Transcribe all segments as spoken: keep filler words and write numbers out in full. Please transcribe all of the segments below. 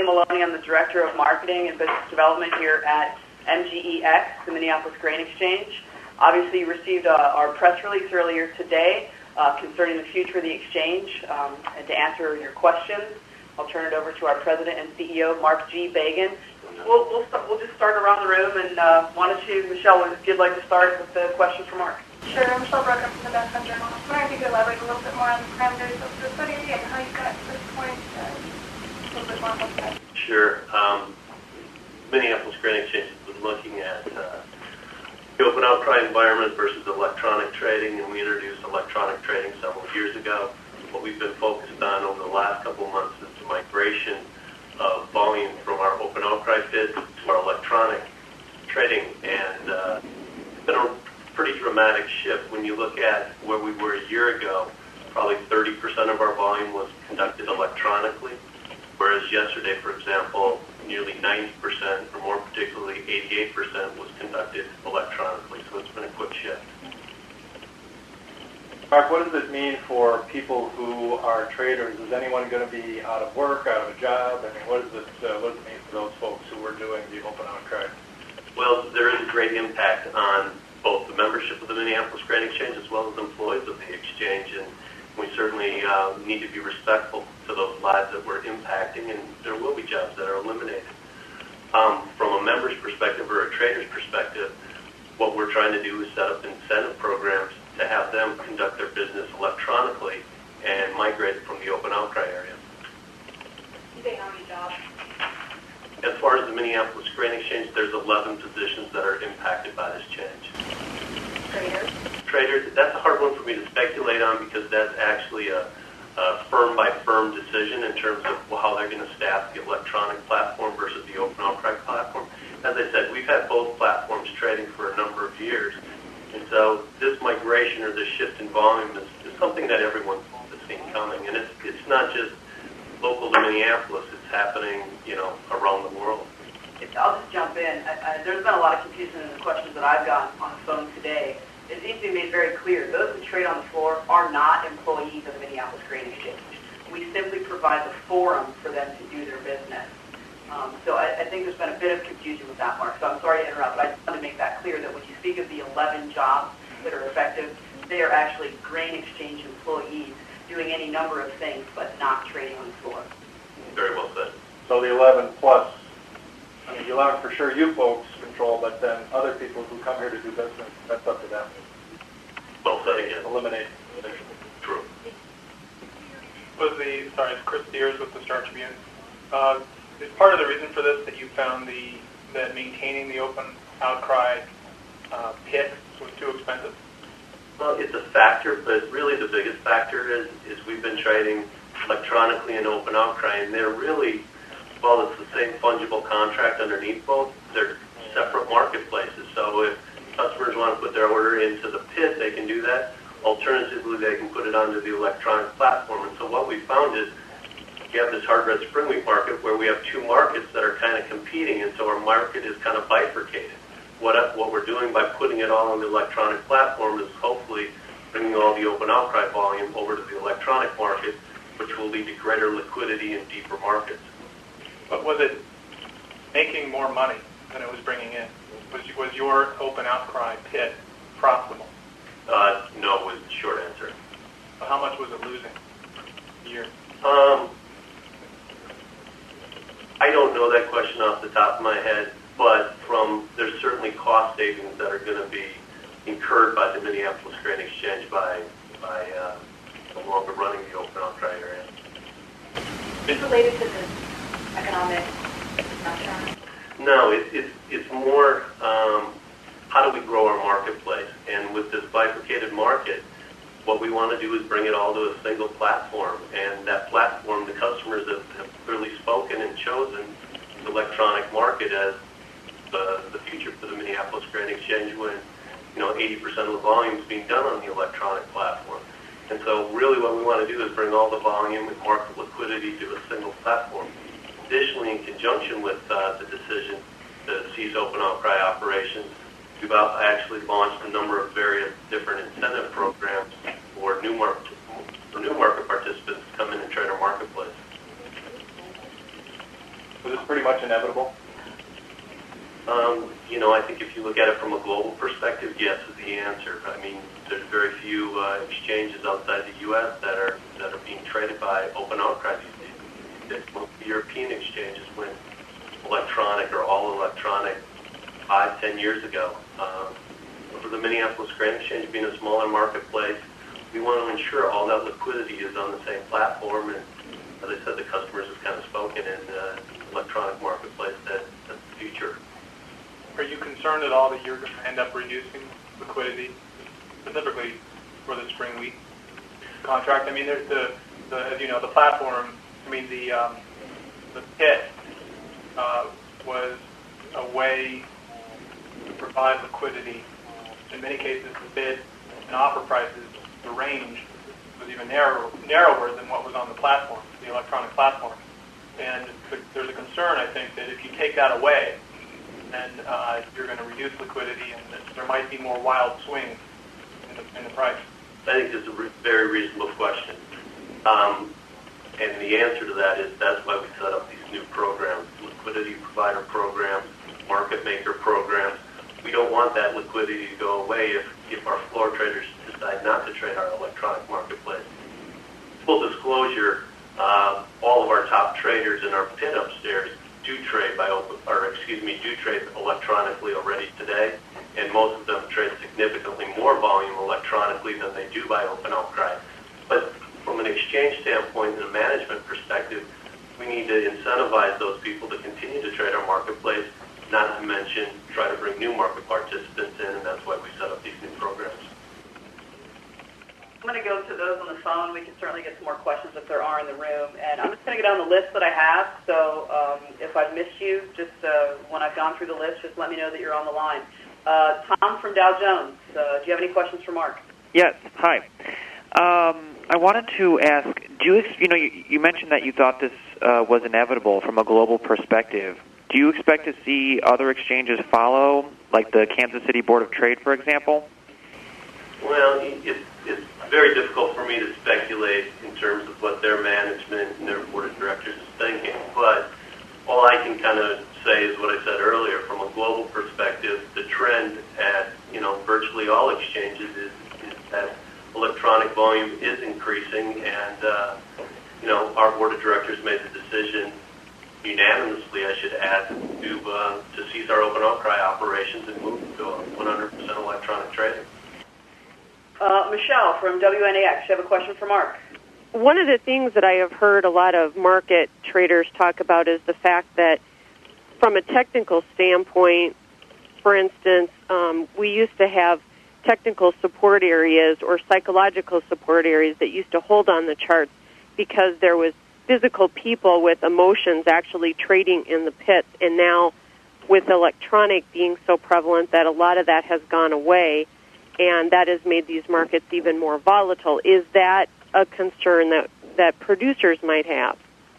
Maloney. I'm the Director of Marketing and Business Development here at M G E X, the Minneapolis Grain Exchange. Obviously, you received uh, our press release earlier today uh, concerning the future of the exchange. Um, and to answer your questions, I'll turn it over to our President and C E O, Mark G. Bagan. We'll, we'll, start, we'll just start around the room, and uh, why don't you, Michelle, if you'd like to start with the question for Mark. Sure, I'm Michelle Broker from the Best Fund Journal. I was wondering if you could elaborate a little bit more on the parameters of the study and how you got to this point. Uh, a little bit more about that. Sure. Um, Minneapolis Grain Exchange has been looking at uh, the open outcry environment versus electronic trading, and we introduced electronic trading several years ago. What we've been focused on over the last couple of months is the migration of volume from our open outcry bids to our electronic trading, and uh, it's been a pretty dramatic shift. When you look at where we were a year ago, probably thirty percent of our volume was conducted electronically, whereas yesterday, for example, nearly ninety percent, or more particularly eighty-eight percent, was conducted electronically. So it's been a quick shift. Mark, what does it mean for people who are traders? Is anyone going to be out of work, out of a job? I mean, what does it, uh, what does it mean for those folks who are doing the open outcry? Well, there is a great impact on both the membership of the Minneapolis Grain Exchange as well as employees of the exchange, and we certainly uh, need to be respectful to those lives that we're impacting, and there will be jobs that are eliminated. Um, from a member's perspective or a trader's perspective, what we're trying to do is set up incentive programs to have them conduct their business electronically and migrate it from the open outcry area. You say how many jobs? As far as the Minneapolis Grain Exchange, there's eleven positions that are impacted by this change. Traders? Traders, that's a hard one for me to speculate on because that's actually a, a firm-by-firm decision in terms of how they're going to staff the electronic platform versus the open outcry platform. As I said, we've had both platforms trading for a number of years, and so this migration or this shift in volume is, is something that everyone has seen coming, and it's it's not just local to Minneapolis. It's happening, you know, around the world. I'll just jump in. I, I, there's been a lot of confusion in the questions that I've gotten on the phone today. It needs to be made very clear. Those who trade on the floor are not employees of the Minneapolis Grain Exchange. We simply provide the forum for them to do their business. Um, so I, I think there's been a bit of confusion with that, Mark. So I'm sorry to interrupt, but I just want to make that clear that when you speak of the eleven jobs that are effective, they are actually Grain Exchange employees doing any number of things, but not trading on the floor. Very well said. So the eleven plus, I mean, the eleven for sure you folks control, but then other people who come here to do business, that's up to them. Well said again. Eliminate. True. Was the, sorry, it's Chris Deers with the Star Tribune. Uh, is part of the reason for this that you found the that maintaining the open outcry uh, pit was too expensive? Well, it's a factor, but really the biggest factor is, is we've been trading electronically and open outcry, and they're really, well, it's the same fungible contract underneath both. They're separate marketplaces. So if customers want to put their order into the pit, they can do that. Alternatively, they can put it onto the electronic platform. And so what we found is you have this hard red spring wheat market where we have two markets that are kind of competing, and so our market is kind of bifurcated. What, what we're doing by putting it all on the electronic platform is hopefully bringing all the open outcry volume over to the electronic market, which will lead to greater liquidity and deeper markets. But was it making more money than it was bringing in? Was, was your open outcry pit profitable? Uh, no was the short answer. So how much was it losing a year? Um, I don't know that question off the top of my head, but from there's certainly cost savings that are going to be incurred by the Minneapolis Grain Exchange by by uh, no longer running the open outcry area. Is it related to the economic snapshot? No, it, it's it's more um, how do we grow our marketplace, and with this bifurcated market, what we want to do is bring it all to a single platform, and that platform, the customers have, have clearly spoken and chosen the electronic market as the, the future for the Minneapolis Grain Exchange when, you know, eighty percent of the volume is being done on the electronic platform. And so really what we want to do is bring all the volume and market liquidity to a single platform. Additionally, in conjunction with uh, the decision to cease open outcry operations, we've actually launched a number of various different incentive programs for new market, for new market participants to come in and trade our marketplace. Was this pretty much inevitable? Um, you know, I think if you look at it from a global perspective, yes is the answer. I mean, there's very few uh, exchanges outside the U S that are that are being traded by open outcry these days. Most European exchanges went electronic or all electronic five, ten years ago. Um, for the Minneapolis Grain Exchange being a smaller marketplace, we want to ensure all that liquidity is on the same platform. And as I said, the customers have kind of spoken in the electronic marketplace that that's the future. Are you concerned at all that you're going to end up reducing liquidity, specifically for the spring wheat contract? I mean, there's the, the as you know, the platform. I mean, the um, the pit uh, was a way to provide liquidity. In many cases, the bid and offer prices, the range was even narrower, narrower than what was on the platform, the electronic platform. And there's a concern, I think, that if you take that away, then uh, you're going to reduce liquidity, and that there might be more wild swings in the, in the price. I think it's a re- very reasonable question. Um, and the answer to that is that's why we set up these new programs, liquidity provider programs, market maker programs. We don't want that liquidity to go away if, if our floor traders decide not to trade our electronic marketplace. Full disclosure, uh, all of our top traders in our pit upstairs do trade by open, or excuse me, do trade electronically already today, and most of them trade significantly more volume electronically than they do by open outcry. But from an exchange standpoint and a management perspective, we need to incentivize those people to continue to trade our marketplace, not to mention try to bring new market participants in, and that's why we set up these new programs. I'm going to go to those on the phone. We can certainly get some more questions if there are in the room. And I'm just going to get on the list that I have. So um, if I've missed you, just uh, when I've gone through the list, just let me know that you're on the line. Uh, Tom from Dow Jones, uh, do you have any questions for Mark? Yes. Hi. Um, I wanted to ask, do you, you know, you, you mentioned that you thought this uh, was inevitable from a global perspective. Do you expect to see other exchanges follow, like the Kansas City Board of Trade, for example? Well, it's, it's very difficult for me to speculate in terms of what their management and their board of directors is thinking, but all I can kind of say is what I said earlier. From a global perspective, the trend at, you know, virtually all exchanges is, is that electronic volume is increasing, and, uh, you know, our board of directors made the decision unanimously, I should add, to, uh, to cease our open outcry operations and move to a one hundred percent electronic trading. Uh, Michelle from W N A X, you have a question for Mark? One of the things that I have heard a lot of market traders talk about is the fact that from a technical standpoint, for instance, um, we used to have technical support areas or psychological support areas that used to hold on the charts because there was physical people with emotions actually trading in the pits. And now with electronic being so prevalent that a lot of that has gone away, and that has made these markets even more volatile. Is that a concern that, that producers might have?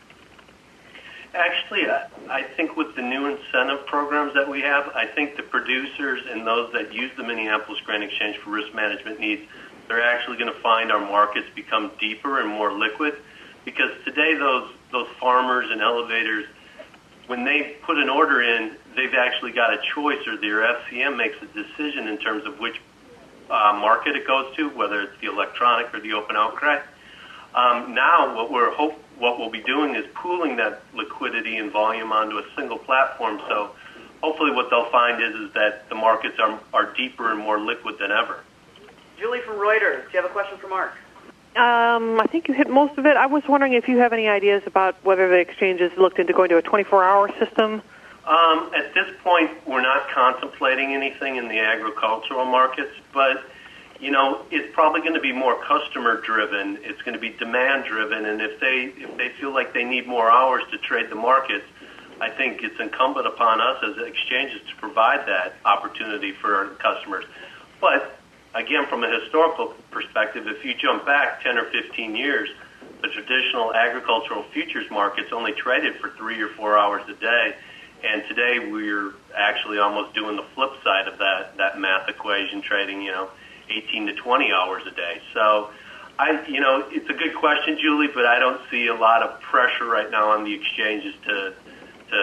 Actually, I, I think with the new incentive programs that we have, I think the producers and those that use the Minneapolis Grain Exchange for risk management needs, they're actually going to find our markets become deeper and more liquid, because today those those farmers and elevators, when they put an order in, they've actually got a choice, or their F C M makes a decision in terms of which uh, market it goes to, whether it's the electronic or the open outcry. Um, now, what we're hope what we'll be doing is pooling that liquidity and volume onto a single platform. So, hopefully, what they'll find is is that the markets are are deeper and more liquid than ever. Julie from Reuters, do you have a question for Mark? Um, I think you hit most of it. I was wondering if you have any ideas about whether the exchanges looked into going to a twenty-four hour system. Um, at this point, we're not contemplating anything in the agricultural markets, but, you know, it's probably going to be more customer-driven. It's going to be demand-driven, and if they if they feel like they need more hours to trade the markets, I think it's incumbent upon us as exchanges to provide that opportunity for our customers. But again, from a historical perspective, if you jump back ten or fifteen years, the traditional agricultural futures markets only traded for three or four hours a day. And today we're actually almost doing the flip side of that, that math equation, trading, you know, eighteen to twenty hours a day. So, I, you know, it's a good question, Julie, but I don't see a lot of pressure right now on the exchanges to to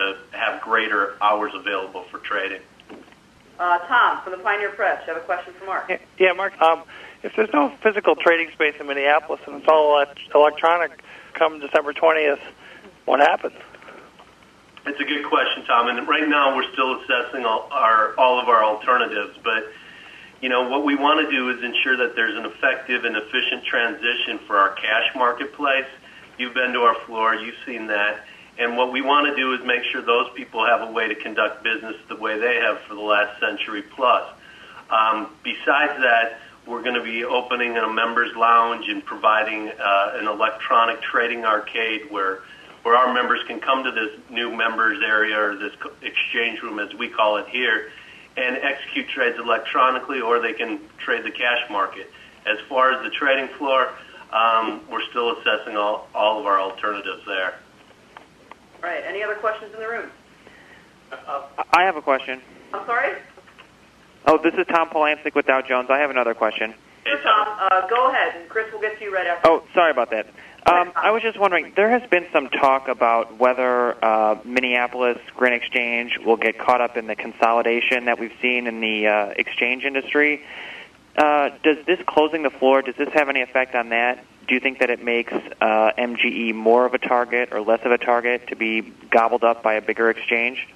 greater hours available for trading. Uh, Tom, from the Pioneer Press, you have a question for Mark. Yeah, Mark, um, if there's no physical trading space in Minneapolis and it's all electronic come December twentieth, what happens? It's a good question, Tom, and right now we're still assessing all, our, all of our alternatives, but you know, what we want to do is ensure that there's an effective and efficient transition for our cash marketplace. You've been to our floor, you've seen that, and what we want to do is make sure those people have a way to conduct business the way they have for the last century plus. Um, besides that, we're going to be opening a members lounge and providing uh, an electronic trading arcade where where our members can come to this new members area, or this exchange room as we call it here, and execute trades electronically, or they can trade the cash market. As far as the trading floor, um, we're still assessing all, all of our alternatives there. All right, any other questions in the room? Uh, I have a question. I'm sorry? Oh, this is Tom Polancic with Dow Jones. I have another question. Sure, Tom. Uh, go ahead, and Chris will get to you right after. Oh, sorry about that. Um, I was just wondering, there has been some talk about whether uh, Minneapolis Grain Exchange will get caught up in the consolidation that we've seen in the uh, exchange industry. Uh, does this closing the floor, does this have any effect on that? Do you think that it makes uh, M G E more of a target or less of a target to be gobbled up by a bigger exchange?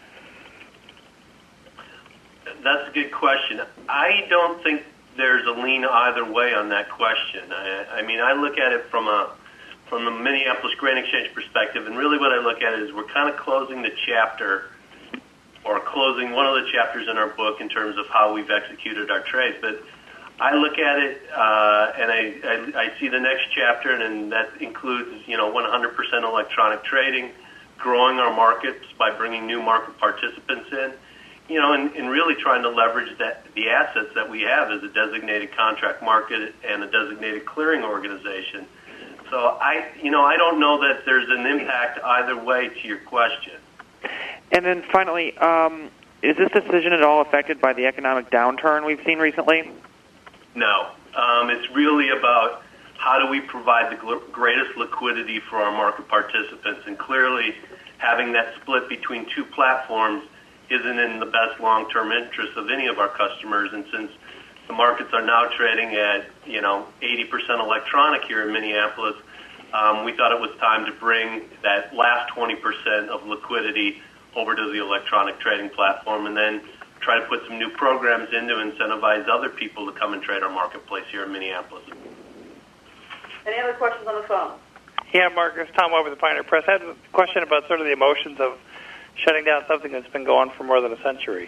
That's a good question. I don't think there's a lean either way on that question. I, I mean, I look at it from a from the Minneapolis Grain Exchange perspective, and really what I look at is we're kind of closing the chapter, or closing one of the chapters in our book in terms of how we've executed our trades. But I look at it, uh, and I, I, I see the next chapter, and that includes, you know, one hundred percent electronic trading, growing our markets by bringing new market participants in, you know, and, and really trying to leverage that the assets that we have as a designated contract market and a designated clearing organization. So I, you know, I don't know that there's an impact either way to your question. And then finally, um, is this decision at all affected by the economic downturn we've seen recently? No. Um, it's really about how do we provide the gl- greatest liquidity for our market participants. And clearly, having that split between two platforms isn't in the best long-term interest of any of our customers. And since the markets are now trading at, you know, eighty percent electronic here in Minneapolis, um, we thought it was time to bring that last twenty percent of liquidity over to the electronic trading platform, and then try to put some new programs in to incentivize other people to come and trade our marketplace here in Minneapolis. Any other questions on the phone? Yeah, Mark, it's Tom over the Pioneer Press. I had a question about sort of the emotions of shutting down something that's been going for more than a century.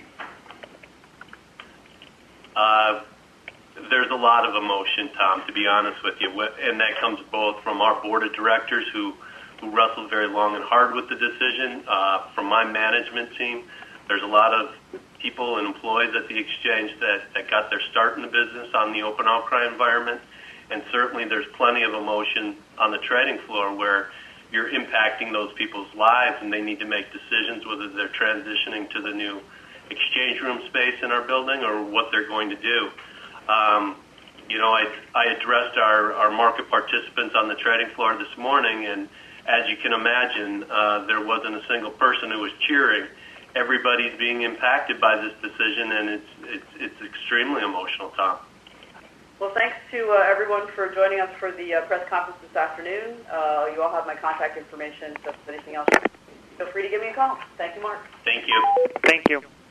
Uh, there's a lot of emotion, Tom, to be honest with you, and that comes both from our board of directors who, who wrestled very long and hard with the decision, uh, from my management team. There's a lot of people and employees at the exchange that, that got their start in the business on the open outcry environment, and certainly there's plenty of emotion on the trading floor where you're impacting those people's lives and they need to make decisions whether they're transitioning to the new exchange room space in our building or what they're going to do. Um, you know, I, I addressed our, our market participants on the trading floor this morning, and as you can imagine, uh, there wasn't a single person who was cheering. Everybody's being impacted by this decision, and it's it's, it's extremely emotional, Tom. Well, thanks to uh, everyone for joining us for the uh, press conference this afternoon. Uh, you all have my contact information, so if there's anything else, feel free to give me a call. Thank you, Mark. Thank you. Thank you.